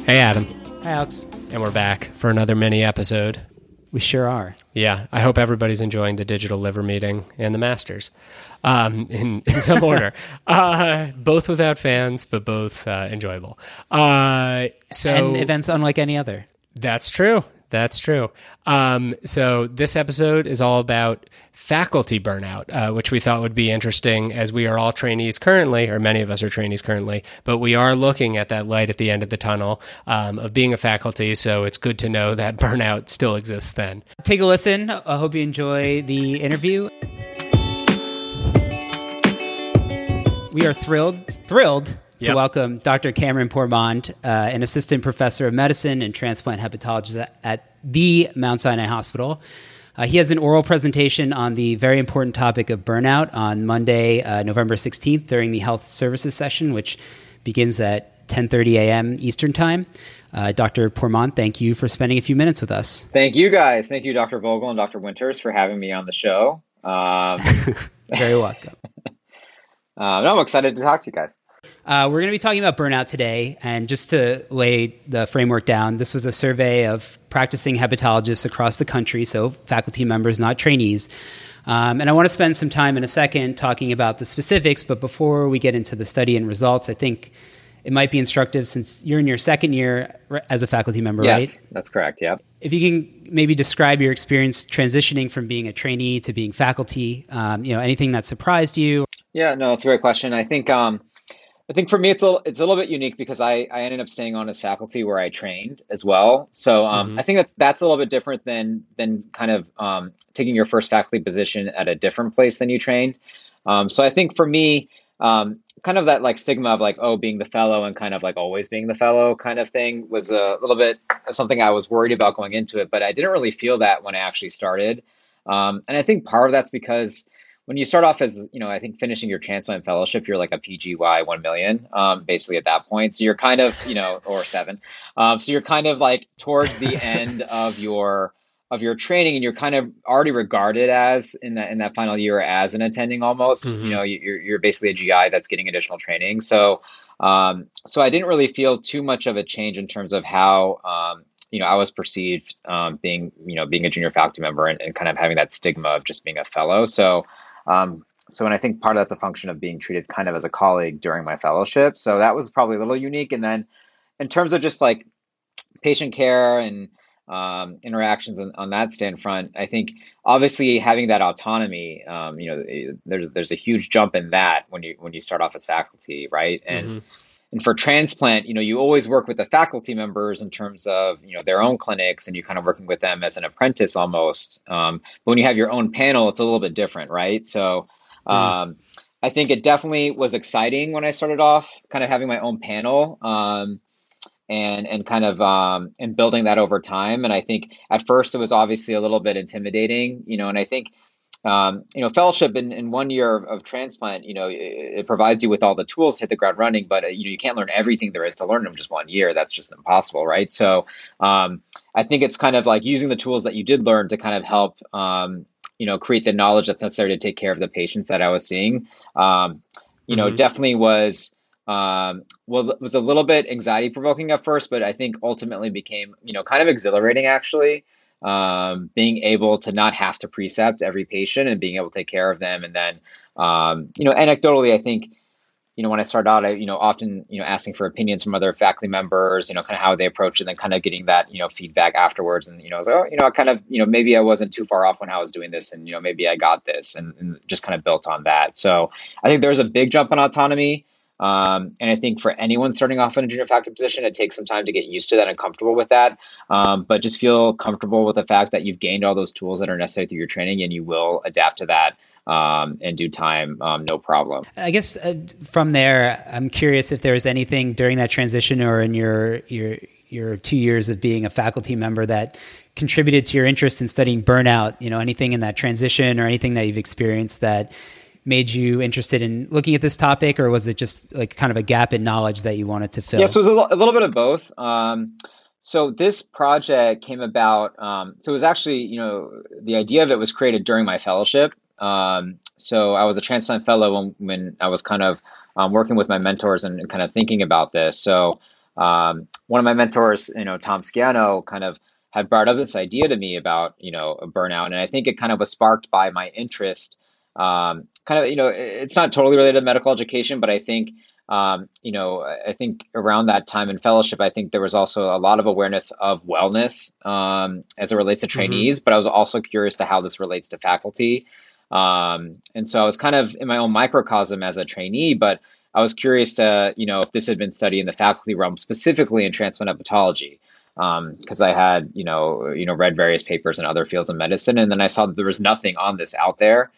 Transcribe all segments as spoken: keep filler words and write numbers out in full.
Hey, Adam. Hi, Alex. And we're back for another mini episode. We sure are. Yeah, I hope everybody's enjoying the digital liver meeting and the Masters um, in, in some order. Uh, both without fans, but both uh, enjoyable. Uh, so And events unlike any other. That's true. That's true. Um, so this episode is all about faculty burnout, uh, which we thought would be interesting as we are all trainees currently, or many of us are trainees currently, but we are looking at that light at the end of the tunnel um, of being a faculty. So it's good to know that burnout still exists then. Take a listen. I hope you enjoy the interview. We are thrilled, thrilled to Yep. welcome Doctor Cameron Pourmond, uh, an assistant professor of medicine and transplant hepatologist at, at the Mount Sinai Hospital. Uh, he has an oral presentation on the very important topic of burnout on Monday, uh, November sixteenth, during the health services session, which begins at ten thirty a.m. Eastern Time. Uh, Doctor Pourmond, thank you for spending a few minutes with us. Thank you, guys. Thank you, Doctor Vogel and Doctor Winters, for having me on the show. Um, Very welcome. um, no, I'm excited to talk to you guys. Uh, we're going to be talking about burnout today, and just to lay the framework down, this was a survey of practicing hepatologists across the country, so faculty members, not trainees. Um, and I want to spend some time in a second talking about the specifics, but before we get into the study and results, I think it might be instructive since you're in your second year as a faculty member, yes, right? Yes, that's correct, yep. If you can maybe describe your experience transitioning from being a trainee to being faculty, um, you know, anything that surprised you? Yeah, no, it's a great question. I think um, I think for me, it's a, it's a little bit unique because I, I ended up staying on as faculty where I trained as well. So um, mm-hmm. I think that's, that's a little bit different than than kind of um, taking your first faculty position at a different place than you trained. Um, so I think for me, um, kind of that like stigma of like, oh, being the fellow and kind of like always being the fellow kind of thing was a little bit of something I was worried about going into it, but I didn't really feel that when I actually started. Um, and I think part of that's because when you start off as, you know, I think finishing your transplant fellowship, you're like a P G Y one million, um, basically at that point. So you're kind of, you know, or seven. Um, so you're kind of like towards the end of your of your training, and you're kind of already regarded as in that in that final year as an attending almost. Mm-hmm. You know, you're you're basically a G I that's getting additional training. So um, so I didn't really feel too much of a change in terms of how um, you know I was perceived um, being you know being a junior faculty member and, and kind of having that stigma of just being a fellow. So. Um, so, and I think part of that's a function of being treated kind of as a colleague during my fellowship. So that was probably a little unique. And then in terms of just like patient care and um, interactions on, on that stand front, I think obviously having that autonomy, um, you know, there's there's a huge jump in that when you when you start off as faculty, right? And mm-hmm. And for transplant, you know, you always work with the faculty members in terms of, you know, their own clinics, and you're kind of working with them as an apprentice almost. Um, but when you have your own panel, it's a little bit different, right? So um, mm. I think it definitely was exciting when I started off, kind of having my own panel um, and and kind of um, and building that over time. And I think at first it was obviously a little bit intimidating, you know, and I think Um, you know, fellowship in, in one year of, of transplant, you know, it, it provides you with all the tools to hit the ground running, but uh, you know, you can't learn everything there is to learn in just one year. That's just impossible, right? So um, I think it's kind of like using the tools that you did learn to kind of help, um, you know, create the knowledge that's necessary to take care of the patients that I was seeing. Um, you know, mm-hmm. definitely was, um, well, it was a little bit anxiety provoking at first, but I think ultimately became, you know, kind of exhilarating actually. Um, being able to not have to precept every patient and being able to take care of them. And then, um, you know, anecdotally, I think, you know, when I started out, I, you know, often, you know, asking for opinions from other faculty members, you know, kind of how they approach it, and then kind of getting that, you know, feedback afterwards. And, you know, I was like, oh, you know, I kind of, you know, maybe I wasn't too far off when I was doing this, and, you know, maybe I got this, and, and just kind of built on that. So I think there's a big jump in autonomy. Um, and I think for anyone starting off in a junior faculty position, it takes some time to get used to that and comfortable with that. Um, but just feel comfortable with the fact that you've gained all those tools that are necessary through your training, and you will adapt to that um, in due time, um, no problem. I guess uh, from there, I'm curious if there's anything during that transition or in your your your two years of being a faculty member that contributed to your interest in studying burnout. You know, anything in that transition or anything that you've experienced that made you interested in looking at this topic, or was it just like kind of a gap in knowledge that you wanted to fill? Yes, yeah, so it was a, l- a little bit of both. Um, so this project came about, um, so it was actually, you know, the idea of it was created during my fellowship. Um, so I was a transplant fellow when, when I was kind of um, working with my mentors and, and kind of thinking about this. So um, one of my mentors, you know, Tom Sciano, kind of had brought up this idea to me about, you know, a burnout. And I think it kind of was sparked by my interest. Um, kind of, you know, it's not totally related to medical education, but I think, um, you know, I think around that time in fellowship, I think there was also a lot of awareness of wellness um, as it relates to trainees, mm-hmm. but I was also curious to how this relates to faculty. Um, and so I was kind of in my own microcosm as a trainee, but I was curious to, you know, if this had been studied in the faculty realm, specifically in transplant hepatology, because um, I had, you know, you know, read various papers in other fields of medicine, and then I saw that there was nothing on this out there.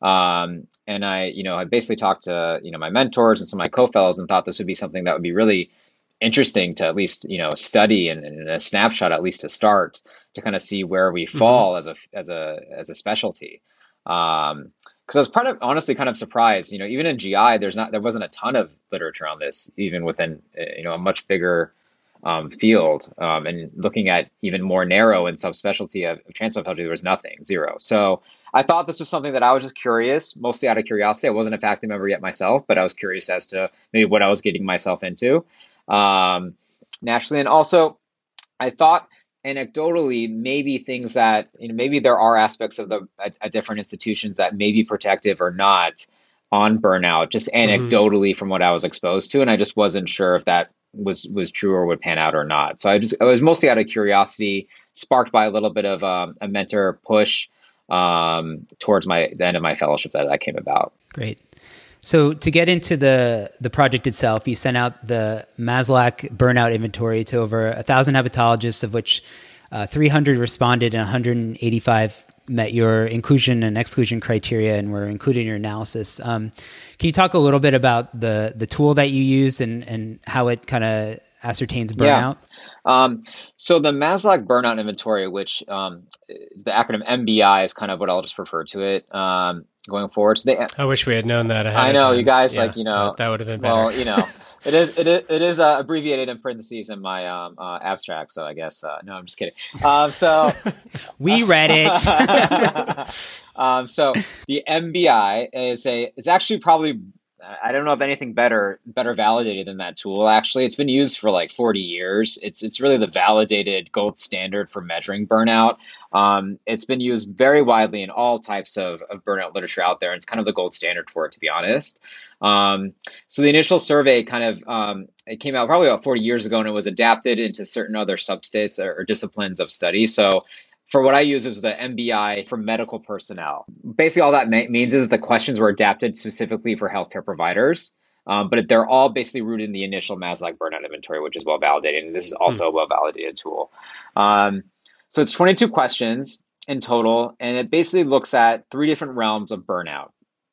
Um, and I, you know, I basically talked to, you know, my mentors and some of my co-fellows and thought this would be something that would be really interesting to at least, you know, study and, and a snapshot, at least to start, to kind of see where we fall mm-hmm. as a, as a, as a specialty. Um, cause I was part of, honestly, kind of surprised, you know, even in G I, there's not, there wasn't a ton of literature on this, even within, you know, a much bigger, um, field, um, and looking at even more narrow and subspecialty of, of transplant pathology, there was nothing, zero. So I thought this was something that I was just curious, mostly out of curiosity. I wasn't a faculty member yet myself, but I was curious as to maybe what I was getting myself into, um, naturally. And also I thought, anecdotally, maybe things that, you know, maybe there are aspects of the at, at different institutions that may be protective or not on burnout, just anecdotally mm-hmm. from what I was exposed to. And I just wasn't sure if that was, was true or would pan out or not. So I just, I was mostly out of curiosity, sparked by a little bit of um, a mentor push um, towards my, the end of my fellowship that that came about. Great. So to get into the the project itself, you sent out the Maslach burnout inventory to over a thousand hepatologists, of which uh, three hundred responded and one hundred eighty-five met your inclusion and exclusion criteria and were included in your analysis. Um, can you talk a little bit about the the tool that you use and, and how it kind of ascertains burnout? Yeah. Um, so the Maslach burnout inventory, which um, the acronym M B I is kind of what I'll just refer to it um, going forward. So they, I wish we had known that ahead I know of time. You guys, yeah, like you know, that, that would have been better. Well, you know, it is it is it is uh, abbreviated in parentheses in my um, uh, abstract. So I guess uh, no, I'm just kidding. Um, so we read it. um, so the M B I is a is actually probably. I don't know of anything better better validated than that tool. Actually, it's been used for like forty years. It's it's really the validated gold standard for measuring burnout. Um, it's been used very widely in all types of, of burnout literature out there. And it's kind of the gold standard for it, to be honest. Um, so the initial survey kind of um, it came out probably about forty years ago, and it was adapted into certain other substates or, or disciplines of study. So for what I use is the M B I for medical personnel. Basically, all that ma- means is the questions were adapted specifically for healthcare providers, um, but they're all basically rooted in the initial Maslach burnout inventory, which is well validated. And this is also mm. a well validated tool. Um, so it's twenty-two questions in total, and it basically looks at three different realms of burnout.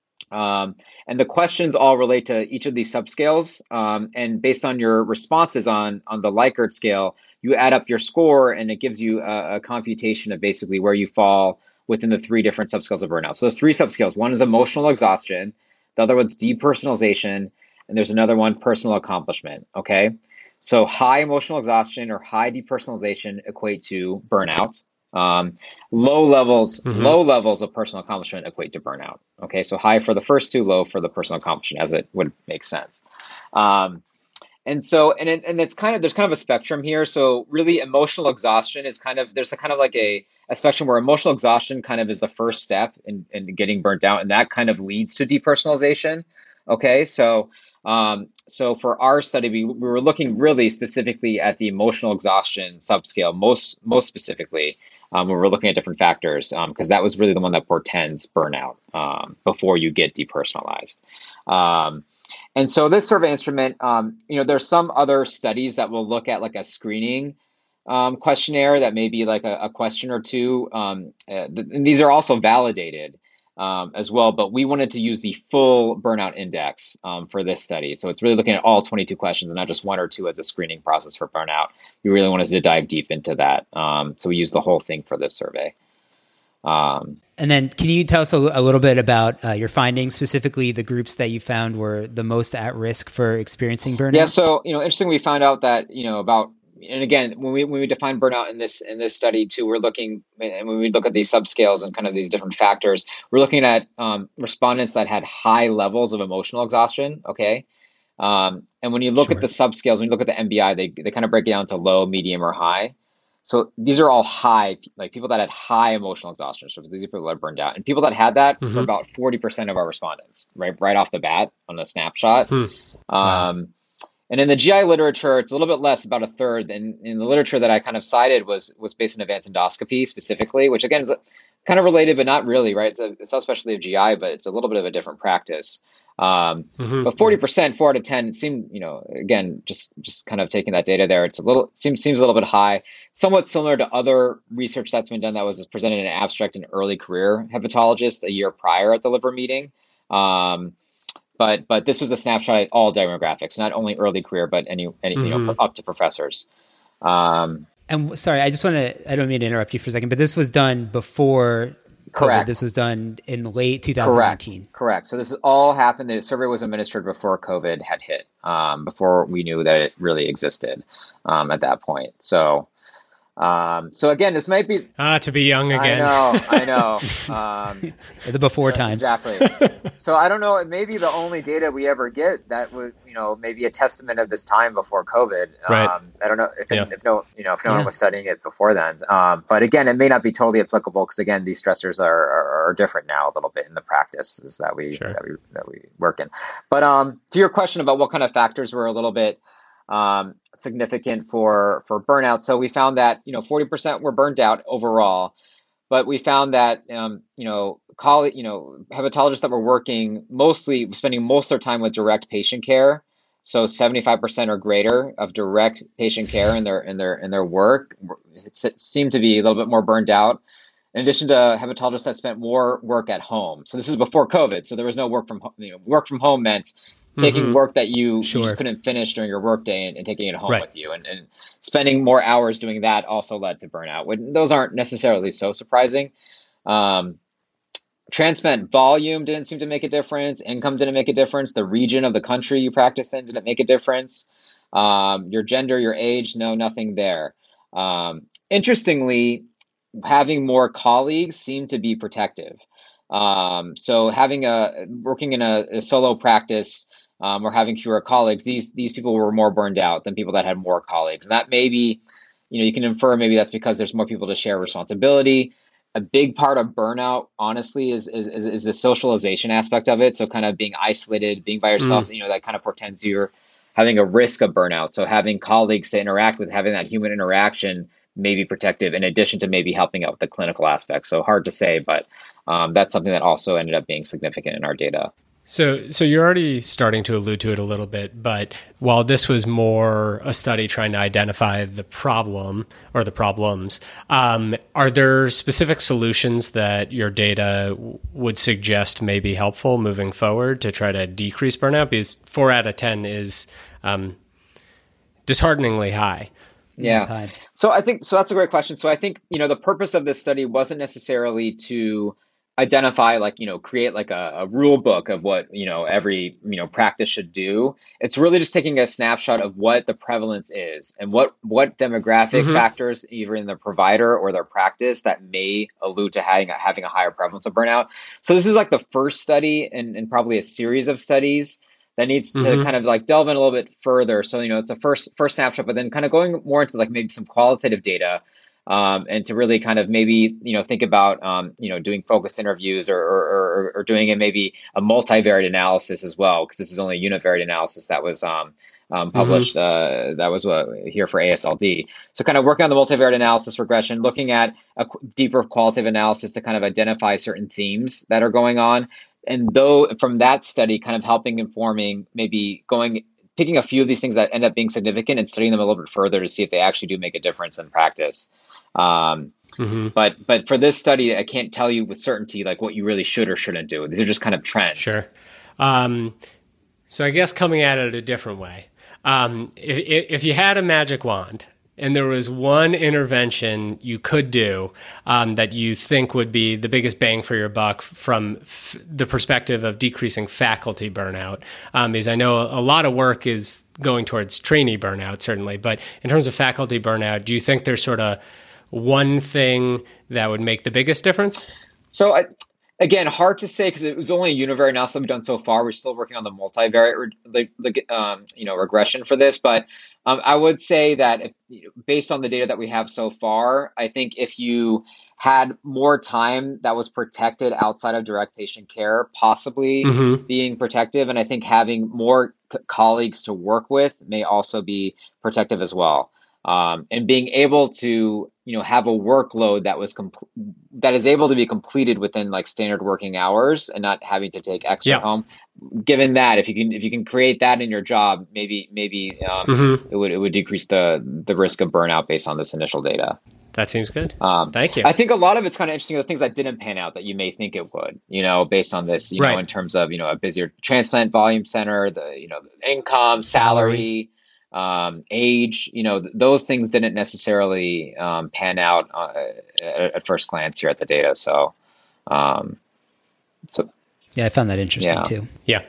Um, and the questions all relate to each of these subscales. Um, and based on your responses on, on the Likert scale, you add up your score and it gives you a, a computation of basically where you fall within the three different subscales of burnout. So there's three subscales. One is emotional exhaustion. The other one's depersonalization. And there's another one, personal accomplishment. Okay. So high emotional exhaustion or high depersonalization equate to burnout. Um, low levels, mm-hmm. low levels of personal accomplishment equate to burnout. Okay. So high for the first two, low for the personal accomplishment, as it would make sense. Um, And so, and it, and it's kind of, there's kind of a spectrum here. So really emotional exhaustion is kind of, there's a kind of like a, a spectrum where emotional exhaustion kind of is the first step in, in getting burnt out. And that kind of leads to depersonalization. Okay. So, um, so for our study, we, we were looking really specifically at the emotional exhaustion subscale, most, most specifically, um, when we're looking at different factors, um, because that was really the one that portends burnout, um, before you get depersonalized. Um, And so this survey instrument, um, you know, there's some other studies that will look at like a screening um, questionnaire that may be like a, a question or two. Um, uh, th- and these are also validated um, as well. But we wanted to use the full burnout index um, for this study. So it's really looking at all twenty-two questions and not just one or two as a screening process for burnout. We really wanted to dive deep into that. Um, so we used the whole thing for this survey. Um, and then can you tell us a, a little bit about uh, your findings, specifically the groups that you found were the most at risk for experiencing burnout? Yeah. So, you know, interesting, we found out that, you know, about, and again, when we, when we define burnout in this, in this study too, we're looking, and when we look at these subscales and kind of these different factors, we're looking at um, respondents that had high levels of emotional exhaustion. Okay. Um, and when you look Sure. at the subscales, when you look at the M B I, they, they kind of break it down to low, medium, or high. So these are all high, like people that had high emotional exhaustion. So these are people that are burned out. And people that had that Mhm. were about forty percent of our respondents, right, right off the bat on the snapshot. Hmm. Wow. Um, and in the G I literature, it's a little bit less, about a third. And in the literature that I kind of cited was was based on advanced endoscopy specifically, which again is kind of related, but not really, right? It's a, it's not specialty of G I, but it's a little bit of a different practice. Um, Mhm. but forty percent, four out of ten, seemed, you know, again, just just kind of taking that data there, it's a little, seems seems a little bit high, somewhat similar to other research that's been done that was presented in an abstract in early career hepatologists a year prior at the liver meeting. Um, but but this was a snapshot at all demographics, not only early career, but any, any you know, Mhm. up to professors. Um, And sorry, I just want to, I don't mean to interrupt you for a second, but this was done before COVID. Correct. This was done in late Correct. twenty nineteen. Correct. So this is all happened. The survey was administered before COVID had hit, um, before we knew that it really existed um, at that point. So, um, so again, this might be. Ah, to be young again. I know. I know. Um, The before times. Exactly. So I don't know. It may be the only data we ever get that would, you know, maybe a testament of this time before COVID. Right. Um, I don't know if, Yeah. if no, you know, if no Yeah. one was studying it before then. Um, but again, it may not be totally applicable because again, these stressors are, are, are different now a little bit in the practices that we Sure. that we that we work in. But um, to your question about what kind of factors were a little bit um, significant for for burnout, so we found that you know forty percent were burnt out overall. But we found that, um, you know, coll- you know, hepatologists that were working mostly, spending most of their time with direct patient care, so seventy-five percent or greater of direct patient care in their in their in their work, it seemed to be a little bit more burned out. In addition to hepatologists that spent more work at home. So this is before COVID, so there was no work from home. You know, work from home meant taking Mhm. work that you, Sure. you just couldn't finish during your workday and, and taking it home Right. with you, and, and spending more hours doing that also led to burnout. When those aren't necessarily so surprising. Um, transplant volume didn't seem to make a difference. Income didn't make a difference. The region of the country you practiced in didn't make a difference. Um, your gender, your age, no, nothing there. Um, interestingly, having more colleagues seemed to be protective. Um, so having a working in a, a solo practice um, or having fewer colleagues, these these people were more burned out than people that had more colleagues. And that may be, you know, you can infer maybe that's because there's more people to share responsibility. A big part of burnout, honestly, is is is, is the socialization aspect of it. So kind of being isolated, being by yourself, mm. you know, that kind of portends you're having a risk of burnout. So having colleagues to interact with, having that human interaction may be protective in addition to maybe helping out with the clinical aspects. So hard to say, but um, that's something that also ended up being significant in our data. So, so you're already starting to allude to it a little bit, but while this was more a study trying to identify the problem or the problems, um, are there specific solutions that your data w- would suggest may be helpful moving forward to try to decrease burnout? Because four out of ten is um, dishearteningly high. Yeah. Time. So I think, so that's a great question. So I think, you know, the purpose of this study wasn't necessarily to identify, like, you know, create like a, a rule book of what, you know, every, you know, practice should do. It's really just taking a snapshot of what the prevalence is and what, what demographic Mm-hmm. factors, either in the provider or their practice, that may allude to having, having a higher prevalence of burnout. So this is like the first study and, and probably a series of studies that needs to Mm-hmm. kind of like delve in a little bit further. So, you know, it's a first first snapshot, but then kind of going more into like maybe some qualitative data, um, and to really kind of maybe, you know, think about, um, you know, doing focused interviews or, or, or, or doing it maybe a multivariate analysis as well, because this is only a univariate analysis that was um, um, published, mm-hmm. uh, that was uh, here for A S L D. So kind of working on the multivariate analysis regression, looking at a deeper qualitative analysis to kind of identify certain themes that are going on. And though from that study, kind of helping informing, maybe going, picking a few of these things that end up being significant and studying them a little bit further to see if they actually do make a difference in practice. Um, mm-hmm. But but for this study, I can't tell you with certainty like what you really should or shouldn't do. These are just kind of trends. Sure. Um, so I guess coming at it a different way, um, if, if you had a magic wand and there was one intervention you could do um, that you think would be the biggest bang for your buck from f- the perspective of decreasing faculty burnout, um, is I know a lot of work is going towards trainee burnout, certainly, but in terms of faculty burnout, do you think there's sort of one thing that would make the biggest difference? So I, again, hard to say because it was only a univariate analysis we've done so far. We're still working on the multivariate, re- the, um, you know, regression for this. But um, I would say that if, you know, based on the data that we have so far, I think if you had more time that was protected outside of direct patient care, possibly mm-hmm. being protective, and I think having more c- colleagues to work with may also be protective as well. Um, and being able to, you know, have a workload that was com- that is able to be completed within like standard working hours and not having to take extra yeah. home. Given that, if you can if you can create that in your job, maybe maybe um, mm-hmm. it would it would decrease the the risk of burnout based on this initial data. That seems good. Um, Thank you. I think a lot of it's kind of interesting. The things that didn't pan out that you may think it would, you know, based on this, you right. know, in terms of, you know, a busier transplant volume center, the, you know, the income, salary, um, age, you know, th- those things didn't necessarily um, pan out uh, at, at first glance here at the data. So, um, so yeah, I found that interesting yeah. too. Yeah.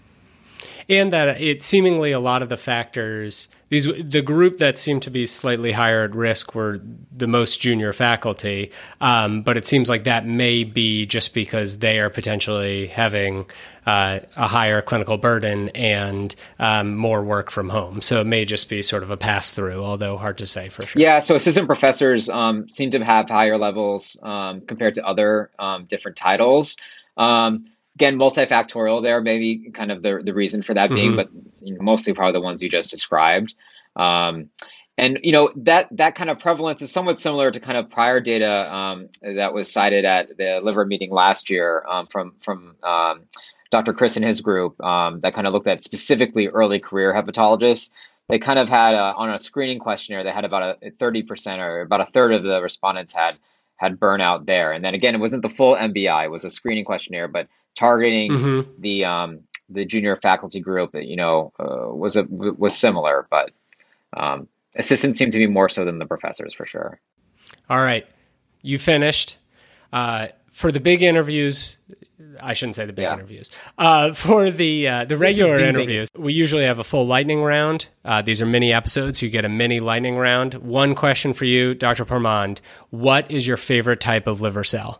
And that it seemingly a lot of the factors, these the group that seemed to be slightly higher at risk were the most junior faculty, um, but it seems like that may be just because they are potentially having uh, a higher clinical burden and um, more work from home. So it may just be sort of a pass-through, although hard to say for sure. Yeah, so assistant professors um, seem to have higher levels um, compared to other um, different titles. Um, Again, multifactorial there, maybe kind of the the reason for that being, mm-hmm. but you know, mostly probably the ones you just described. Um, and, you know, that that kind of prevalence is somewhat similar to kind of prior data um, that was cited at the liver meeting last year um, from, from um, Doctor Chris and his group um, that kind of looked at specifically early career hepatologists. They kind of had, a, on a screening questionnaire, they had about a thirty percent or about a third of the respondents had had burnout there. And then again, it wasn't the full M B I, it was a screening questionnaire, but targeting mm-hmm. the um, the junior faculty group, you know, uh, was a, was similar, but um, assistants seem to be more so than the professors for sure. All right, you finished. Uh, for the big interviews, I shouldn't say the big yeah. interviews. Uh, for the uh, the regular the interviews, biggest. we usually have a full lightning round. Uh, these are mini episodes. You get a mini lightning round. One question for you, Doctor Pourmand. What is your favorite type of liver cell?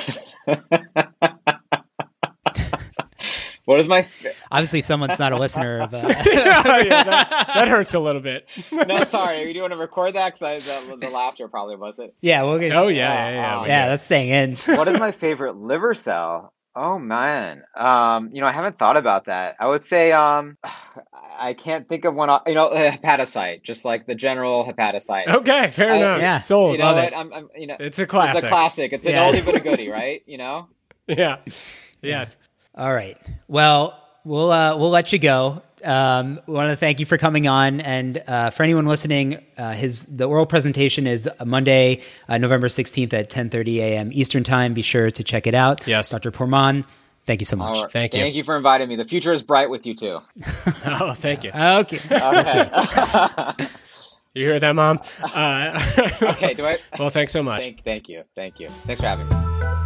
What is my... Obviously, someone's not a listener of... Uh... yeah, yeah, that, that hurts a little bit. No, sorry. Do you want to record that? Because the, the laughter probably wasn't. Yeah, we'll get... Oh, yeah, yeah, yeah. Uh, yeah, that's staying in. What is my favorite liver cell? Oh, man. Um, you know, I haven't thought about that. I would say um, I can't think of one... You know, hepatocyte. Just like the general hepatocyte. Okay, fair I, enough. Yeah, sold. You know, it. I'm, I'm, you know, it's a classic. It's a classic. It's an yeah. oldie but a goodie, right? You know? Yeah. Yes. All right. Well, we'll uh, we'll let you go. Um, we want to thank you for coming on, and uh, for anyone listening, uh, his the oral presentation is Monday, uh, November sixteenth at ten thirty a.m. Eastern Time. Be sure to check it out. Yes, Doctor Pourmand, thank you so much. Right. Thank you. Thank you for inviting me. The future is bright with you too. Oh, thank you. Okay. Okay. You hear that, Mom? Uh, okay. Do I? Well, thanks so much. Thank, thank you. Thank you. Thanks for having me.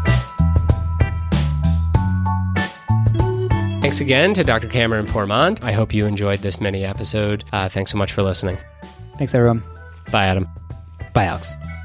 Thanks again to Doctor Cameron Pourmand. I hope you enjoyed this mini episode. Uh, thanks so much for listening. Thanks, everyone. Bye, Adam. Bye, Alex.